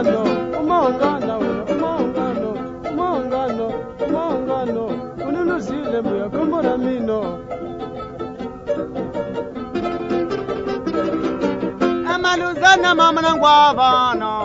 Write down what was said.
umongano, unuluzile mbuya kumbona mino. Amaluzana mama nangwabana.